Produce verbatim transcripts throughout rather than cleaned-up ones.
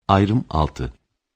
Ayrım altı.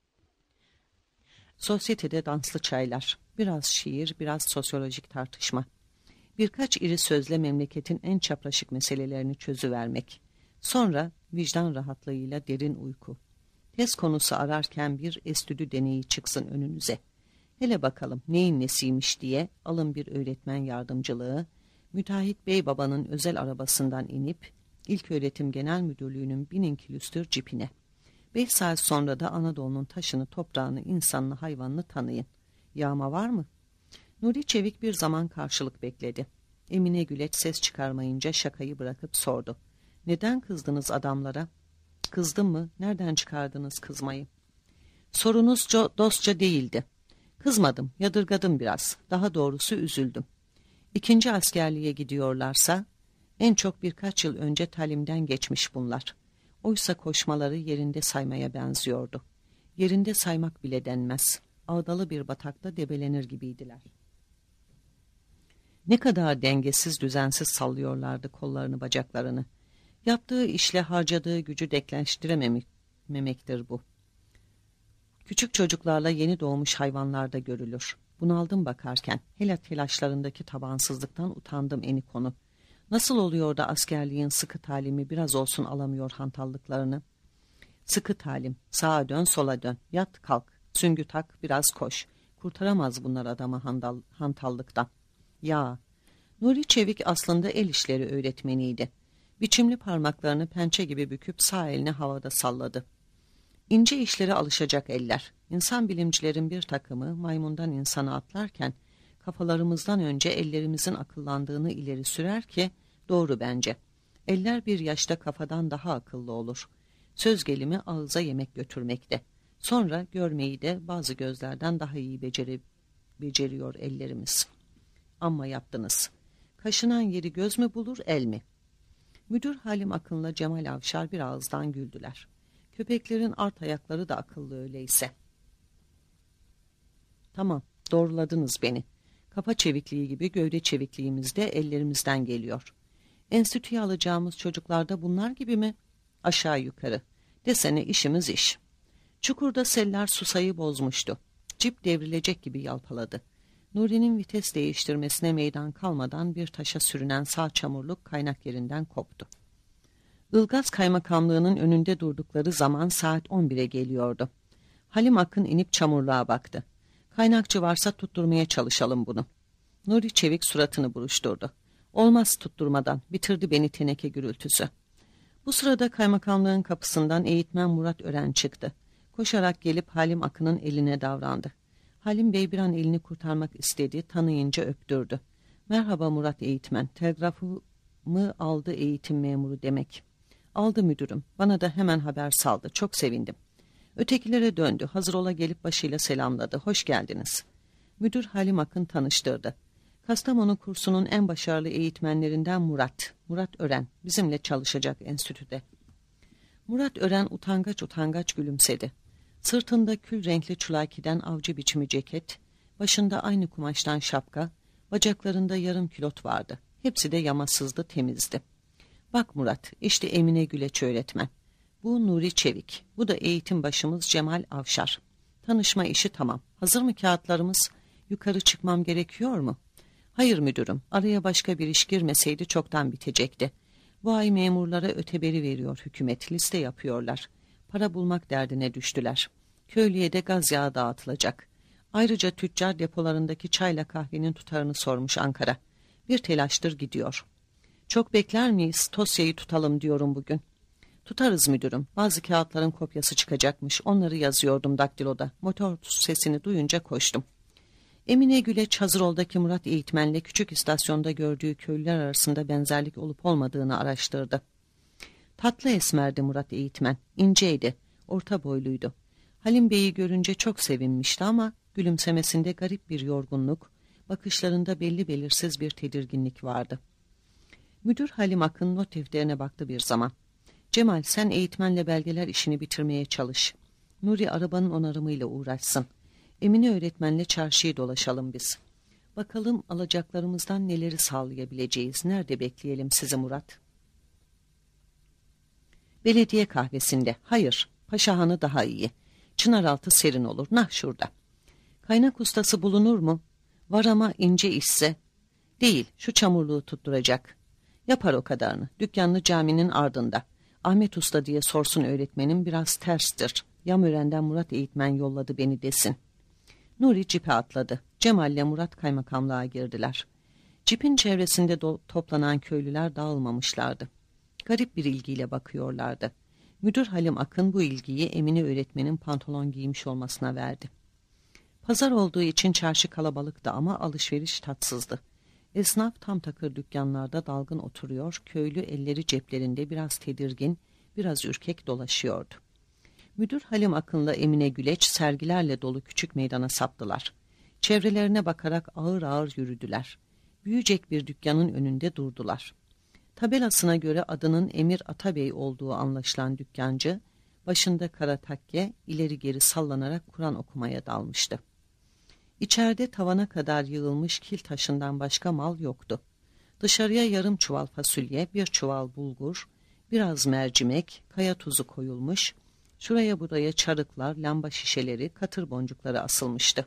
Sosyetede danslı çaylar, biraz şiir, biraz sosyolojik tartışma. Birkaç iri sözle memleketin en çapraşık meselelerini çözüvermek. Sonra vicdan rahatlığıyla derin uyku. Tez konusu ararken bir estüdyo deneyi çıksın önünüze. Hele bakalım neyin nesiymiş diye alın bir öğretmen yardımcılığı, Müteahhit Bey babanın özel arabasından inip İlköğretim Genel Müdürlüğü'nün binin külüstür cipine. Beş saat sonra da Anadolu'nun taşını, toprağını, insanını, hayvanını tanıyın. Yağma var mı? Nuri Çevik bir zaman karşılık bekledi. Emine Güleç ses çıkarmayınca şakayı bırakıp sordu. Neden kızdınız adamlara? Kızdım mı? Nereden çıkardınız kızmayı? Sorunuz dostça değildi. Kızmadım, yadırgadım biraz. Daha doğrusu üzüldüm. İkinci askerliğe gidiyorlarsa, en çok birkaç yıl önce talimden geçmiş bunlar. Oysa koşmaları yerinde saymaya benziyordu. Yerinde saymak bile denmez. Ağdalı bir batakta debelenir gibiydiler. Ne kadar dengesiz, düzensiz sallıyorlardı kollarını, bacaklarını. Yaptığı işle harcadığı gücü denkleştirememektir bu. Küçük çocuklarla yeni doğmuş hayvanlarda görülür. Bunaldım bakarken, hele telaşlarındaki tabansızlıktan utandım eni konu. Nasıl oluyor da askerliğin sıkı talimi biraz olsun alamıyor hantallıklarını? Sıkı talim, sağa dön sola dön, yat kalk, süngü tak biraz koş. Kurtaramaz bunlar adamı handal, hantallıktan. Ya, Nuri Çevik aslında el işleri öğretmeniydi. Biçimli parmaklarını pençe gibi büküp sağ elini havada salladı. İnce işlere alışacak eller. İnsan bilimcilerin bir takımı maymundan insana atlarken kafalarımızdan önce ellerimizin akıllandığını ileri sürer ki doğru bence. Eller bir yaşta kafadan daha akıllı olur. Söz gelimi ağıza yemek götürmekte. Sonra görmeyi de bazı gözlerden daha iyi beceri, beceriyor ellerimiz. Amma yaptınız. Kaşınan yeri göz mü bulur, el mi? Müdür Halim Akın'la Cemal Avşar bir ağızdan güldüler. Köpeklerin art ayakları da akıllı öyleyse. Tamam, doğruladınız beni. Kafa çevikliği gibi gövde çevikliğimiz de ellerimizden geliyor. Enstitüye alacağımız çocuklar da bunlar gibi mi? Aşağı yukarı. Desene işimiz iş. Çukurda seller susayı bozmuştu. Cip devrilecek gibi yalpaladı. Nuri'nin vites değiştirmesine meydan kalmadan bir taşa sürünen sağ çamurluk kaynak yerinden koptu. Ilgaz Kaymakamlığı'nın önünde durdukları zaman saat on bire geliyordu. Halim Akın inip çamurluğa baktı. Kaynakçı varsa tutturmaya çalışalım bunu. Nuri Çevik suratını buruşturdu. Olmaz tutturmadan, bitirdi beni teneke gürültüsü. Bu sırada kaymakamlığın kapısından eğitmen Murat Ören çıktı. Koşarak gelip Halim Akın'ın eline davrandı. Halim Bey bir an elini kurtarmak istedi, tanıyınca öptürdü. Merhaba Murat eğitmen, telgrafımı aldı eğitim memuru demek. Aldı müdürüm, bana da hemen haber saldı, çok sevindim. Ötekilere döndü, hazır ola gelip başıyla selamladı, hoş geldiniz. Müdür Halim Akın tanıştırdı. Kastamonu kursunun en başarılı eğitmenlerinden Murat, Murat Ören, bizimle çalışacak enstitüde. Murat Ören utangaç utangaç gülümsedi. Sırtında kül renkli çulakiden avcı biçimi ceket, başında aynı kumaştan şapka, bacaklarında yarım külot vardı. Hepsi de yamasızdı, temizdi. Bak Murat, işte Emine Güleç öğretmen. Bu Nuri Çevik, bu da eğitim başımız Cemal Avşar. Tanışma işi tamam. Hazır mı kağıtlarımız? Yukarı çıkmam gerekiyor mu? Hayır müdürüm, araya başka bir iş girmeseydi çoktan bitecekti. Bu ay memurlara öteberi veriyor hükümet, liste yapıyorlar. Para bulmak derdine düştüler. Köylüye de gaz yağı dağıtılacak. Ayrıca tüccar depolarındaki çayla kahvenin tutarını sormuş Ankara. Bir telaştır gidiyor. Çok bekler miyiz? Tosyayı tutalım diyorum bugün. Tutarız müdürüm. Bazı kağıtların kopyası çıkacakmış. Onları yazıyordum daktiloda. Motor sesini duyunca koştum. Emine Güleç Hazıroldaki Murat eğitmenle küçük istasyonda gördüğü köylüler arasında benzerlik olup olmadığını araştırdı. Tatlı esmerdi Murat eğitmen. İnceydi. Orta boyluydu. Halim Bey'i görünce çok sevinmişti ama gülümsemesinde garip bir yorgunluk, bakışlarında belli belirsiz bir tedirginlik vardı. Müdür Halim Akın not defterine baktı bir zaman. Cemal sen eğitmenle belgeler işini bitirmeye çalış. Nuri arabanın onarımıyla uğraşsın. Emine öğretmenle çarşıyı dolaşalım biz. Bakalım alacaklarımızdan neleri sağlayabileceğiz. Nerede bekleyelim sizi Murat? Belediye kahvesinde. Hayır, Paşahanı daha iyi. Çınaraltı serin olur. Nah şurada. Kaynak ustası bulunur mu? Var ama ince işse. Değil, şu çamurluğu tutturacak. Yapar o kadarını. Dükkanlı caminin ardında. Ahmet Usta diye sorsun öğretmenim, biraz terstir. Yamören'den Murat eğitmen yolladı beni desin. Nuri cipe atladı. Cemal ile Murat kaymakamlığa girdiler. Cipin çevresinde toplanan köylüler dağılmamışlardı. Garip bir ilgiyle bakıyorlardı. Müdür Halim Akın bu ilgiyi Emine öğretmenin pantolon giymiş olmasına verdi. Pazar olduğu için çarşı kalabalıktı ama alışveriş tatsızdı. Esnaf tam takır dükkanlarda dalgın oturuyor, köylü elleri ceplerinde biraz tedirgin, biraz ürkek dolaşıyordu. Müdür Halim Akın'la Emine Güleç sergilerle dolu küçük meydana saptılar. Çevrelerine bakarak ağır ağır yürüdüler. Büyücek bir dükkanın önünde durdular. Tabelasına göre adının Emir Atabey olduğu anlaşılan dükkancı, başında kara takke, ileri geri sallanarak Kur'an okumaya dalmıştı. İçeride tavana kadar yığılmış kil taşından başka mal yoktu. Dışarıya yarım çuval fasulye, bir çuval bulgur, biraz mercimek, kaya tuzu koyulmuş, şuraya buraya çarıklar, lamba şişeleri, katır boncukları asılmıştı.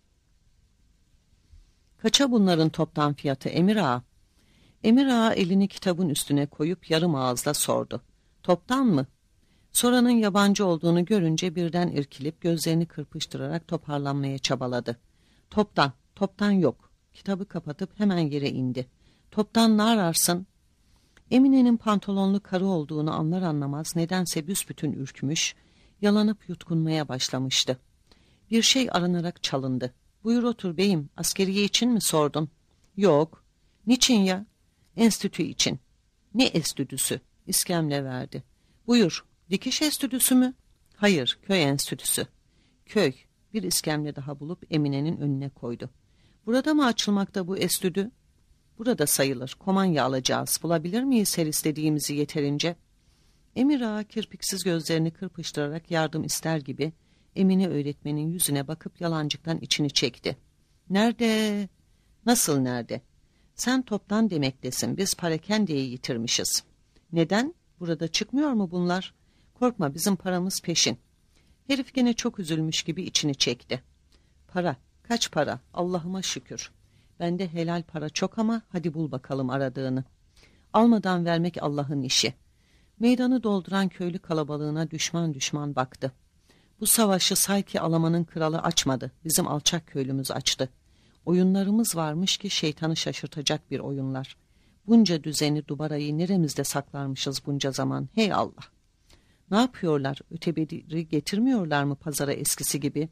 Kaça bunların toptan fiyatı Emir Ağa? Emir Ağa elini kitabın üstüne koyup yarım ağızla sordu. Toptan mı? Soranın yabancı olduğunu görünce birden irkilip gözlerini kırpıştırarak toparlanmaya çabaladı. Toptan, toptan yok. Kitabı kapatıp hemen yere indi. Toptan ne ararsın? Emine'nin pantolonlu karı olduğunu anlar anlamaz nedense büsbütün ürkmüş, yalanıp yutkunmaya başlamıştı. Bir şey aranarak çalındı. Buyur otur beyim, askeriye için mi sordun? Yok. Niçin ya? Enstitü için. Ne enstitüsü? İskemle verdi. Buyur, dikiş enstitüsü mü? Hayır, köy enstitüsü. Köy. Bir iskemle daha bulup Emine'nin önüne koydu. Burada mı açılmakta bu enstitü? Burada sayılır. Komanya alacağız. Bulabilir miyiz her istediğimizi yeterince? Emir Ağa kirpiksiz gözlerini kırpıştırarak yardım ister gibi Emine öğretmenin yüzüne bakıp yalancıktan içini çekti. Nerede? Nasıl nerede? Sen toptan demektesin. Biz parakendeyi yitirmişiz. Neden? Burada çıkmıyor mu bunlar? Korkma, bizim paramız peşin. Herif gene çok üzülmüş gibi içini çekti. Para, kaç para? Allah'ıma şükür. Bende helal para çok ama hadi bul bakalım aradığını. Almadan vermek Allah'ın işi. Meydanı dolduran köylü kalabalığına düşman düşman baktı. Bu savaşı sanki Alaman'ın kralı açmadı. Bizim alçak köylümüz açtı. Oyunlarımız varmış ki şeytanı şaşırtacak bir oyunlar. Bunca düzeni, dubarayı neremizde saklarmışız bunca zaman. Hey Allah! Ne yapıyorlar? Öteberi getirmiyorlar mı pazara eskisi gibi?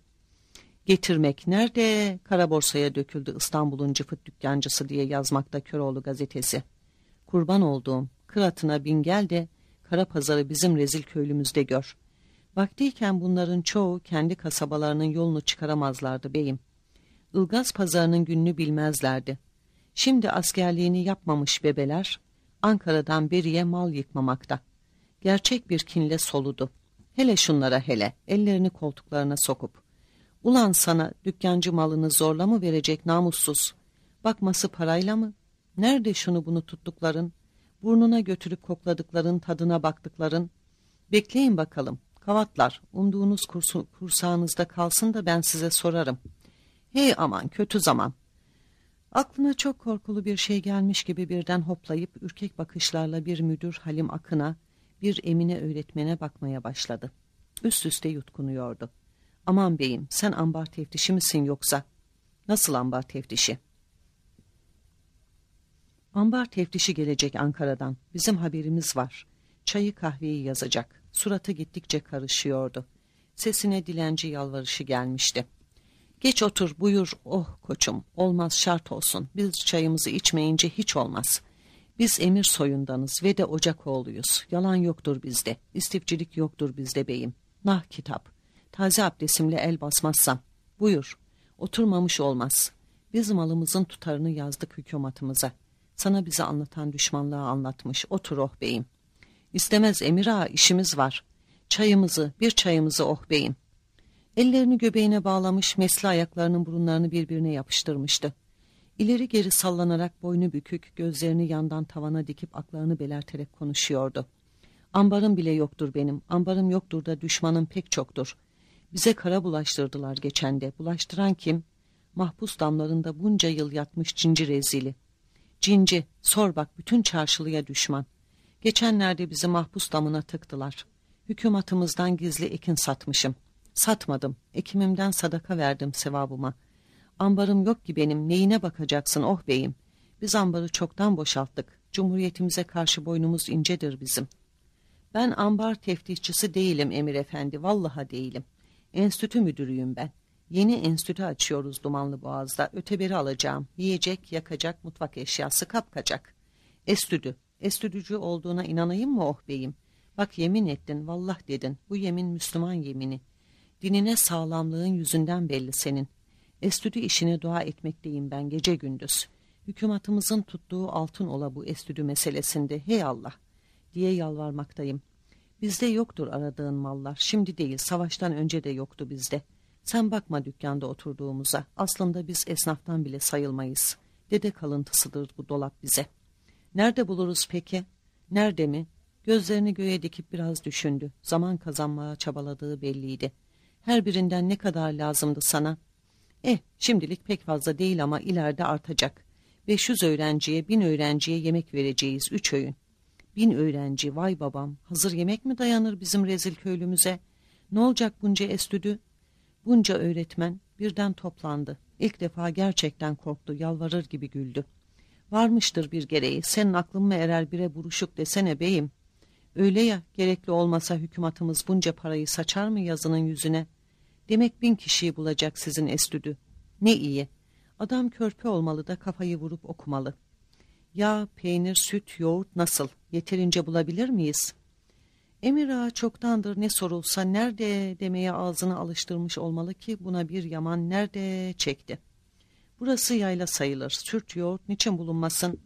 Getirmek nerede? Kara borsaya döküldü İstanbul'un cıfıt dükkancısı diye yazmakta Köroğlu gazetesi. Kurban olduğum, kıratına bin gel de kara pazarı bizim rezil köylümüzde gör. Vaktiyken bunların çoğu kendi kasabalarının yolunu çıkaramazlardı beyim. Ilgaz pazarının gününü bilmezlerdi. Şimdi askerliğini yapmamış bebeler Ankara'dan beriye mal yıkmamakta. Gerçek bir kinle soludu. Hele şunlara hele, ellerini koltuklarına sokup. Ulan sana dükkancı malını zorla mı verecek namussuz? Bakması parayla mı? Nerede şunu bunu tuttukların? Burnuna götürüp kokladıkların, tadına baktıkların? Bekleyin bakalım. Kavatlar, umduğunuz kursu, kursağınızda kalsın da ben size sorarım. Hey aman, kötü zaman. Aklına çok korkulu bir şey gelmiş gibi birden hoplayıp ürkek bakışlarla bir müdür Halim Akın'a, bir Emine öğretmene bakmaya başladı. Üst üste yutkunuyordu. Aman beyim, sen ambar teftişi misin yoksa? Nasıl ambar teftişi? Ambar teftişi gelecek Ankara'dan. Bizim haberimiz var. Çayı kahveyi yazacak. Suratı gittikçe karışıyordu. Sesine dilenci yalvarışı gelmişti. Geç otur buyur, oh koçum, olmaz şart olsun. Biz çayımızı içmeyince hiç olmaz. Biz emir soyundanız ve de Ocakoğluyuz. Yalan yoktur bizde, istifçilik yoktur bizde beyim. Nah kitap, taze abdestimle el basmazsam. Buyur, oturmamış olmaz. Biz malımızın tutarını yazdık hükümetimize. Sana bizi anlatan düşmanlığı anlatmış, otur oh beyim. İstemez Emir Ağa, işimiz var. Çayımızı, bir çayımızı oh beyim. Ellerini göbeğine bağlamış, mesli ayaklarının burunlarını birbirine yapıştırmıştı. İleri geri sallanarak boynu bükük, gözlerini yandan tavana dikip aklarını belerterek konuşuyordu. Ambarım bile yoktur benim, ambarım yoktur da düşmanım pek çoktur. Bize kara bulaştırdılar geçen de. Bulaştıran kim? Mahpus damlarında bunca yıl yatmış cinci rezili. Cinci, sor bak, bütün çarşılıya düşman. Geçenlerde bizi mahpus damına tıktılar. Hükümatımızdan gizli ekin satmışım. Satmadım, ekimimden sadaka verdim sevabıma. Ambarım yok ki benim, neyine bakacaksın oh beyim? Biz ambarı çoktan boşalttık. Cumhuriyetimize karşı boynumuz incedir bizim. Ben ambar teftişçisi değilim Emir Efendi, vallaha değilim. Enstitü müdürüyüm ben. Yeni enstitü açıyoruz Dumanlıboğaz'da. Öteberi alacağım. Yiyecek, yakacak, mutfak eşyası kapkacak. Estüdü. Estüdücü olduğuna inanayım mı oh beyim? Bak yemin ettin, vallah dedin. Bu yemin Müslüman yemini. Dinine sağlamlığın yüzünden belli senin. Estüdü işine dua etmekteyim ben gece gündüz. Hükümetimizin tuttuğu altın ola bu estüdü meselesinde, hey Allah diye yalvarmaktayım. Bizde yoktur aradığın mallar. Şimdi değil, savaştan önce de yoktu bizde. Sen bakma dükkanda oturduğumuza. Aslında biz esnaftan bile sayılmayız. Dede kalıntısıdır bu dolap bize. Nerede buluruz peki? Nerede mi? Gözlerini göğe dikip biraz düşündü. Zaman kazanmaya çabaladığı belliydi. Her birinden ne kadar lazımdı sana? Eh, şimdilik pek fazla değil ama ileride artacak. beş yüz öğrenciye, bin öğrenciye yemek vereceğiz üç öğün. Bin öğrenci, vay babam, hazır yemek mi dayanır bizim rezil köylümüze? Ne olacak bunca estüdü? Bunca öğretmen birden toplandı. İlk defa gerçekten korktu, yalvarır gibi güldü. Varmıştır bir gereği, senin aklın mı erer bire buruşuk desene beyim. Öyle ya, gerekli olmasa hükümetimiz bunca parayı saçar mı yazının yüzüne? Demek bin kişiyi bulacak sizin estüdü. Ne iyi. Adam körpe olmalı da kafayı vurup okumalı. Yağ, peynir, süt, yoğurt nasıl? Yeterince bulabilir miyiz? Emir Ağa çoktandır ne sorulsa nerede demeye ağzını alıştırmış olmalı ki buna bir yaman nerede çekti. Burası yayla sayılır. Süt, yoğurt niçin bulunmasın?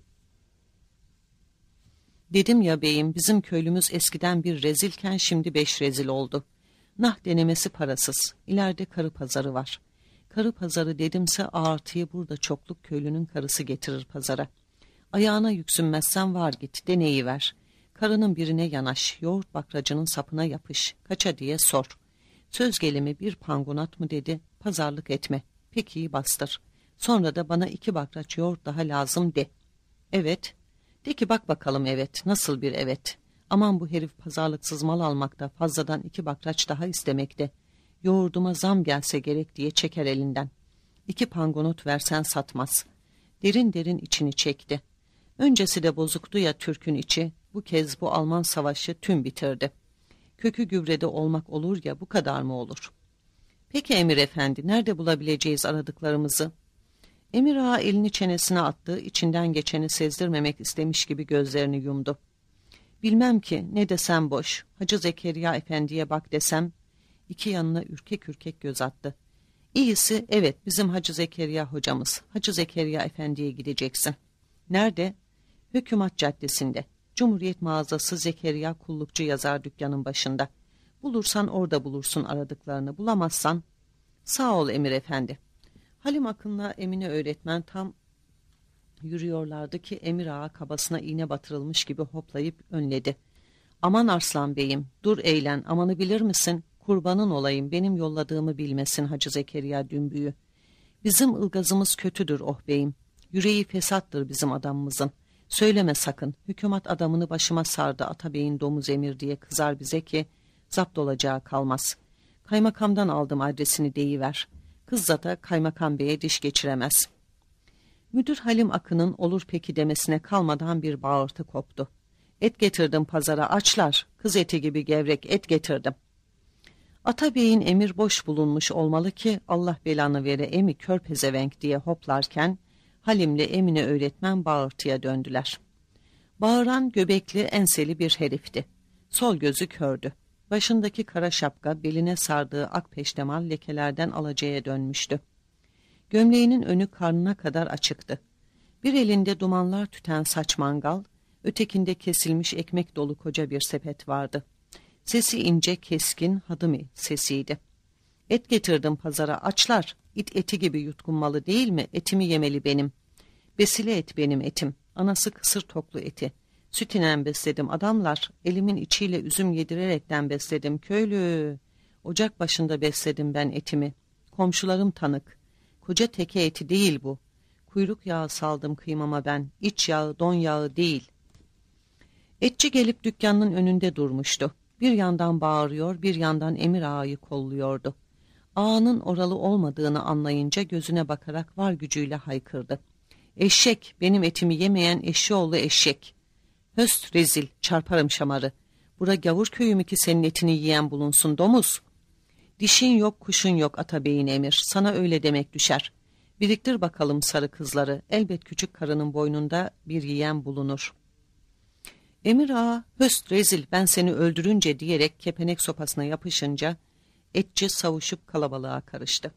Dedim ya beyim, bizim köylümüz eskiden bir rezilken şimdi beş rezil oldu. Nah denemesi parasız. İleride karı pazarı var. Karı pazarı dedimse ağırtıyı burada çokluk köylünün karısı getirir pazara. Ayağına yüksünmezsen var git, deneyiver. Karının birine yanaş, yoğurt bakracının sapına yapış, kaça diye sor. Söz gelimi bir pangonat mı dedi, pazarlık etme, pek iyi bastır. Sonra da bana iki bakraç yoğurt daha lazım de. Evet, de ki bak bakalım evet, nasıl bir evet. Aman bu herif pazarlıksız mal almakta, fazladan iki bakraç daha istemekte. Yoğurduma zam gelse gerek diye çeker elinden. İki pangonot versen satmaz. Derin derin içini çekti. Öncesi de bozuktu ya Türk'ün içi, bu kez bu Alman savaşı tüm bitirdi. Kökü gübrede olmak olur ya, bu kadar mı olur? Peki Emir Efendi, nerede bulabileceğiz aradıklarımızı? Emir Ağa elini çenesine attı, içinden geçeni sezdirmemek istemiş gibi gözlerini yumdu. Bilmem ki, ne desem boş. Hacı Zekeriya Efendi'ye bak desem, iki yanına ürkek ürkek göz attı. İyisi evet, bizim Hacı Zekeriya hocamız. Hacı Zekeriya Efendi'ye gideceksin. Nerede? Hükümet Caddesi'nde. Cumhuriyet mağazası Zekeriya Kullukçu yazar dükkanın başında. Bulursan orada bulursun aradıklarını, bulamazsan... Sağ ol Emir Efendi. Halim Akın'la Emine öğretmen tam yürüyorlardı ki Emir Ağa kabasına iğne batırılmış gibi hoplayıp önledi. Aman Arslan Bey'im, dur eğlen, amanı bilir misin? Kurbanın olayım, benim yolladığımı bilmesin Hacı Zekeriya Dümbüyü. Bizim ılgazımız kötüdür oh beyim. Yüreği fesattır bizim adamımızın. Söyleme sakın, hükümet adamını başıma sardı Atabey'in domuz emir diye kızar bize ki zapt olacağı kalmaz. Kaymakamdan aldım adresini deyiver. Kız zata kaymakam beye diş geçiremez. Müdür Halim Akın'ın olur peki demesine kalmadan bir bağırtı koptu. Et getirdim pazara açlar, kız eti gibi gevrek et getirdim. Atabey'in emir boş bulunmuş olmalı ki Allah belanı vere emi kör pezevenk diye hoplarken Halim'le Emine öğretmen bağırtıya döndüler. Bağıran göbekli enseli bir herifti. Sol gözü kördü. Başındaki kara şapka beline sardığı ak peştemal lekelerden alacaya dönmüştü. Gömleğinin önü karnına kadar açıktı. Bir elinde dumanlar tüten saç mangal, ötekinde kesilmiş ekmek dolu koca bir sepet vardı. Sesi ince, keskin, hadımı sesiydi. Et getirdim pazara açlar, it eti gibi yutkunmalı değil mi? Etimi yemeli benim. Besile et benim etim, anası kısır toklu eti. Süt inen besledim adamlar, elimin içiyle üzüm yedirerekten besledim köylü. Ocak başında besledim ben etimi. Komşularım tanık. Koca teke eti değil bu. Kuyruk yağı saldım kıymama ben, iç yağı, don yağı değil. Etçi gelip dükkanın önünde durmuştu. Bir yandan bağırıyor, bir yandan Emir Ağa'yı kolluyordu. Ağanın oralı olmadığını anlayınca gözüne bakarak var gücüyle haykırdı. Eşek, benim etimi yemeyen eşşoğlu eşek. Höst rezil, çarparım şamarı. Bura gavur köyü mü ki senin etini yiyen bulunsun domuz? Dişin yok, kuşun yok Atabey'in Emir, sana öyle demek düşer. Biriktir bakalım sarı kızları, elbet küçük karının boynunda bir yiyen bulunur. Emir Ağa, höst rezil ben seni öldürünce diyerek kepenek sopasına yapışınca etçi savuşup kalabalığa karıştı.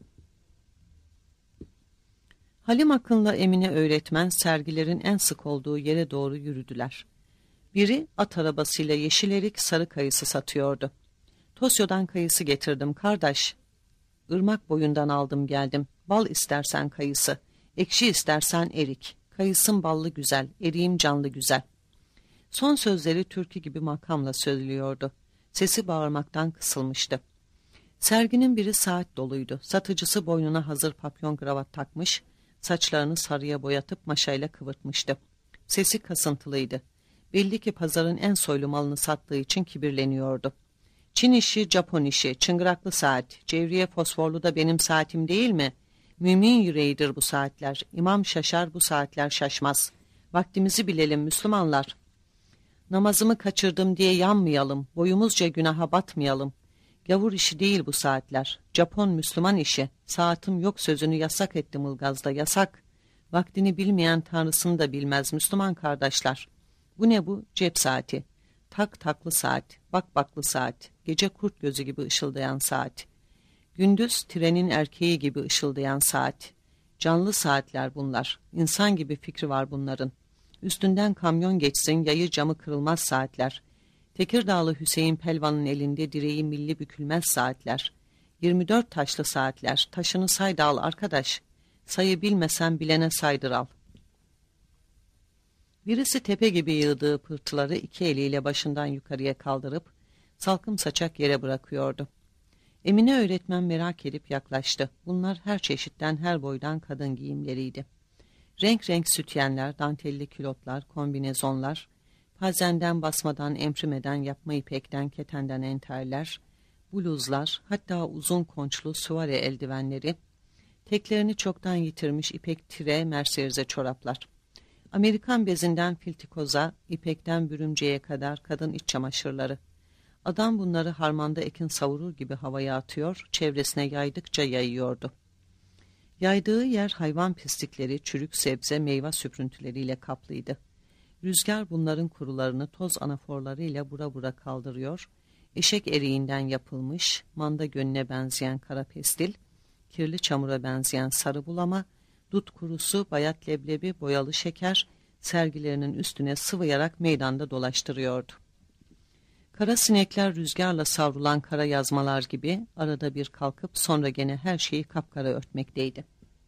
Halim Akın'la Emine öğretmen sergilerin en sık olduğu yere doğru yürüdüler. Biri at arabasıyla yeşil erik sarı kayısı satıyordu. Tosya'dan kayısı getirdim kardeş. Irmak boyundan aldım geldim. Bal istersen kayısı, ekşi istersen erik. Kayısın ballı güzel, eriğim canlı güzel. Son sözleri türkü gibi makamla söylüyordu. Sesi bağırmaktan kısılmıştı. Serginin biri saat doluydu. Satıcısı boynuna hazır papyon kravat takmış, saçlarını sarıya boyatıp maşayla kıvırtmıştı. Sesi kasıntılıydı. Belli ki pazarın en soylu malını sattığı için kibirleniyordu. Çin işi, Japon işi, çıngıraklı saat, cevriye fosforlu da benim saatim değil mi? Mümin yüreğidir bu saatler. İmam şaşar, bu saatler şaşmaz. Vaktimizi bilelim Müslümanlar. Namazımı kaçırdım diye yanmayalım, boyumuzca günaha batmayalım. Gavur işi değil bu saatler. Japon Müslüman işi. Saatim yok sözünü yasak ettim Ilgaz'da, yasak. Vaktini bilmeyen tanrısını da bilmez Müslüman kardeşler. Bu ne bu? Cep saati. Tak taklı saat, bak baklı saat, gece kurt gözü gibi ışıldayan saat. Gündüz trenin erkeği gibi ışıldayan saat. Canlı saatler bunlar. İnsan gibi fikri var bunların. Üstünden kamyon geçsin, yayı camı kırılmaz saatler. Tekirdağlı Hüseyin Pelvan'ın elinde direği milli bükülmez saatler. yirmi dört taşlı saatler. Taşını say da al arkadaş. Sayı bilmesen bilene saydır al. Birisi tepe gibi yığdığı pırtıları iki eliyle başından yukarıya kaldırıp salkım saçak yere bırakıyordu. Emine öğretmen merak edip yaklaştı. Bunlar her çeşitten, her boydan kadın giyimleriydi. Renk renk sütyenler, dantelli külotlar, kombinezonlar, pazenden basmadan, emrimeden, yapma ipekten, ketenden enterler, bluzlar, hatta uzun konçlu süvari eldivenleri, teklerini çoktan yitirmiş ipek tire, merserize çoraplar. Amerikan bezinden filtikoza, ipekten bürümceye kadar kadın iç çamaşırları. Adam bunları harmanda ekin savurur gibi havaya atıyor, çevresine yaydıkça yayıyordu. Yaydığı yer hayvan pislikleri, çürük sebze, meyve süprüntüleriyle kaplıydı. Rüzgar bunların kurularını toz anaforlarıyla bura bura kaldırıyor, eşek eriğinden yapılmış, manda gönüne benzeyen kara pestil, kirli çamura benzeyen sarı bulama, dut kurusu, bayat leblebi, boyalı şeker, sergilerinin üstüne sıvayarak meydanda dolaştırıyordu. Kara sinekler rüzgarla savrulan kara yazmalar gibi arada bir kalkıp sonra gene her şeyi kapkara örtmekteydi.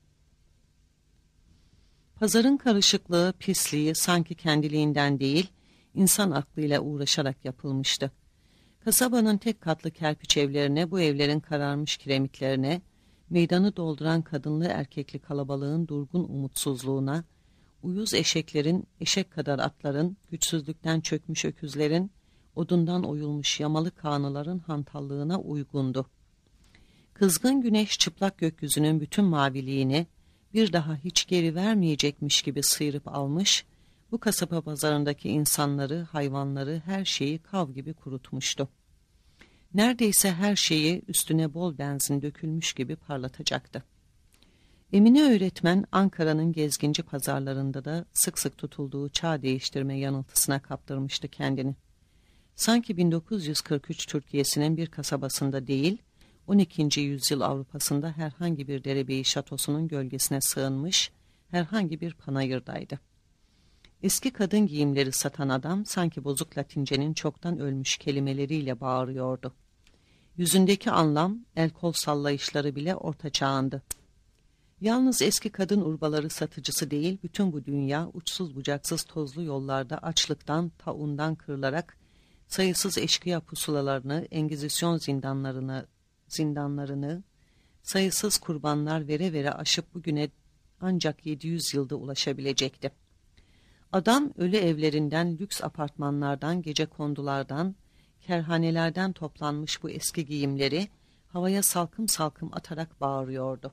Pazarın karışıklığı, pisliği sanki kendiliğinden değil, insan aklıyla uğraşarak yapılmıştı. Kasabanın tek katlı kerpiç evlerine, bu evlerin kararmış kiremitlerine, meydanı dolduran kadınlı erkekli kalabalığın durgun umutsuzluğuna, uyuz eşeklerin, eşek kadar atların, güçsüzlükten çökmüş öküzlerin, odundan oyulmuş yamalı kağnıların hantallığına uygundu. Kızgın güneş çıplak gökyüzünün bütün maviliğini bir daha hiç geri vermeyecekmiş gibi sıyırıp almış, bu kasaba pazarındaki insanları, hayvanları, her şeyi kav gibi kurutmuştu. Neredeyse her şeyi üstüne bol benzin dökülmüş gibi parlatacaktı. Emine öğretmen Ankara'nın gezginci pazarlarında da sık sık tutulduğu çağ değiştirme yanıltısına kaptırmıştı kendini. Sanki bin dokuz yüz kırk üç Türkiye'sinin bir kasabasında değil, on ikinci yüzyıl Avrupa'sında herhangi bir derebeyi şatosunun gölgesine sığınmış herhangi bir panayırdaydı. Eski kadın giyimleri satan adam sanki bozuk Latincenin çoktan ölmüş kelimeleriyle bağırıyordu. Yüzündeki anlam, el kol sallayışları bile orta çağındı. Yalnız eski kadın urbaları satıcısı değil, bütün bu dünya uçsuz bucaksız tozlu yollarda açlıktan, taundan kırılarak sayısız eşkıya pusulalarını, Engizisyon zindanlarını, zindanlarını, sayısız kurbanlar vere vere aşıp bugüne ancak yedi yüz yılda ulaşabilecekti. Adam ölü evlerinden, lüks apartmanlardan, gecekondulardan, kerhanelerden toplanmış bu eski giyimleri havaya salkım salkım atarak bağırıyordu.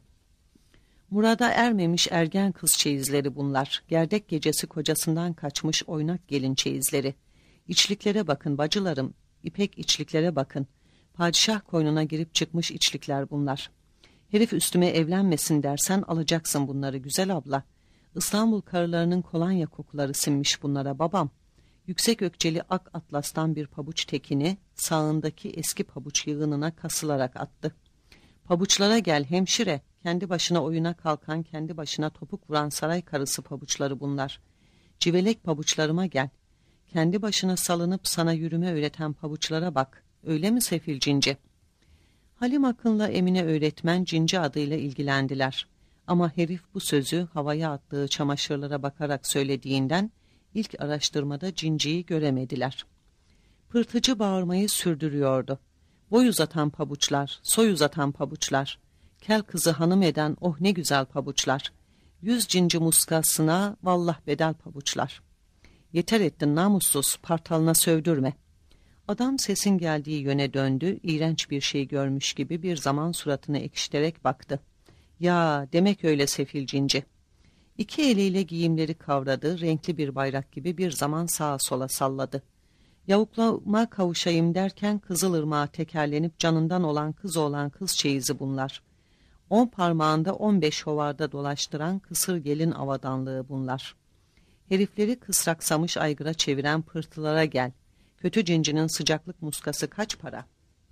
Murada ermemiş ergen kız çeyizleri bunlar. Gerdek gecesi kocasından kaçmış oynak gelin çeyizleri. İçliklere bakın bacılarım, ipek içliklere bakın. Padişah koynuna girip çıkmış içlikler bunlar. Herif üstüme evlenmesin dersen alacaksın bunları güzel abla. İstanbul karılarının kolonya kokuları sinmiş bunlara babam. Yüksek ökçeli ak atlastan bir pabuç tekini sağındaki eski pabuç yığınına kasılarak attı. Pabuçlara gel hemşire, kendi başına oyuna kalkan, kendi başına topuk vuran saray karısı pabuçları bunlar. Civelek pabuçlarıma gel. Kendi başına salınıp sana yürüme öğreten pabuçlara bak. Öyle mi sefil cinci? Halim Akın'la Emine öğretmen Cinci adıyla ilgilendiler. Ama herif bu sözü havaya attığı çamaşırlara bakarak söylediğinden ilk araştırmada Cinci'yi göremediler. Pırtıcı bağırmayı sürdürüyordu. Boy uzatan pabuçlar, soy uzatan pabuçlar. Kel kızı hanım eden oh ne güzel pabuçlar. Yüz cinci muskasına vallah bedel pabuçlar. Yeter ettin namussuz, partalına sövdürme. Adam sesin geldiği yöne döndü, iğrenç bir şey görmüş gibi bir zaman suratını ekşiterek baktı. Ya demek öyle sefil cinci. İki eliyle giyimleri kavradı, renkli bir bayrak gibi bir zaman sağa sola salladı. Yavuklama kavuşayım derken Kızılırmağa tekerlenip canından olan kız olan kız çeyizi bunlar. On parmağında on beş hovarda dolaştıran kısır gelin avadanlığı bunlar. Herifleri kısraksamış aygıra çeviren pırtılara gel. Kötü cincinin sıcaklık muskası kaç para?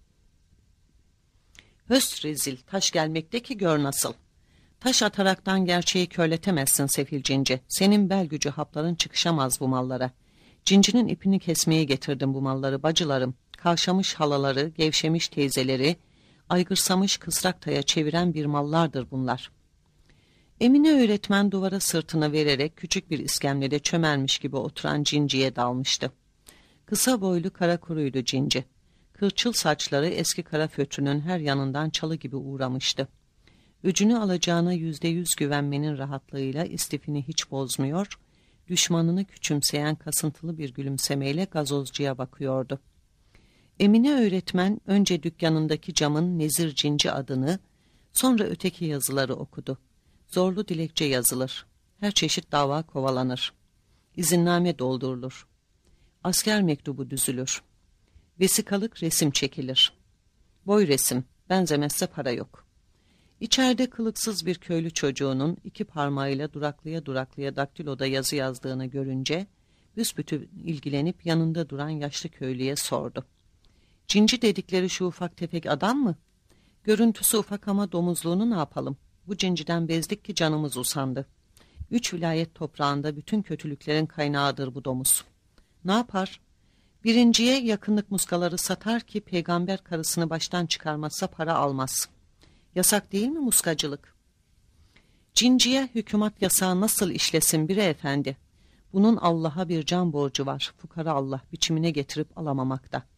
Höst rezil, taş gelmekte ki gör nasıl. Taş ataraktan gerçeği körletemezsin sefil cinci. Senin bel gücü hapların çıkışamaz bu mallara. Cincinin ipini kesmeye getirdim bu malları bacılarım. Kavşamış halaları, gevşemiş teyzeleri, aygırsamış kısraktaya çeviren bir mallardır bunlar. Emine öğretmen duvara sırtını vererek küçük bir iskemlede çömelmiş gibi oturan Cinci'ye dalmıştı. Kısa boylu kara kuruydu Cinci. Kırçıl saçları eski kara fötrünün her yanından çalı gibi uğramıştı. Öcünü alacağına yüzde yüz güvenmenin rahatlığıyla istifini hiç bozmuyor, düşmanını küçümseyen kasıntılı bir gülümsemeyle gazozcuya bakıyordu. Emine öğretmen önce dükkanındaki camın Nezir Cinci adını, sonra öteki yazıları okudu. Zorlu dilekçe yazılır. Her çeşit dava kovalanır. İzinname doldurulur. Asker mektubu düzülür. Vesikalık resim çekilir. Boy resim, benzemezse para yok. İçeride kılıksız bir köylü çocuğunun iki parmağıyla duraklaya duraklaya daktiloda yazı yazdığını görünce büsbütün ilgilenip yanında duran yaşlı köylüye sordu. Cinci dedikleri şu ufak tefek adam mı? Görüntüsü ufak ama domuzluğunu ne yapalım? Bu cinciden bezdik ki canımız usandı. Üç vilayet toprağında bütün kötülüklerin kaynağıdır bu domuz. Ne yapar? Birinciye yakınlık muskaları satar ki peygamber karısını baştan çıkarmazsa para almaz. Yasak değil mi muskacılık? Cinciye hükümet yasağı nasıl işlesin bire efendi? Bunun Allah'a bir can borcu var. Fukara Allah biçimine getirip alamamakta.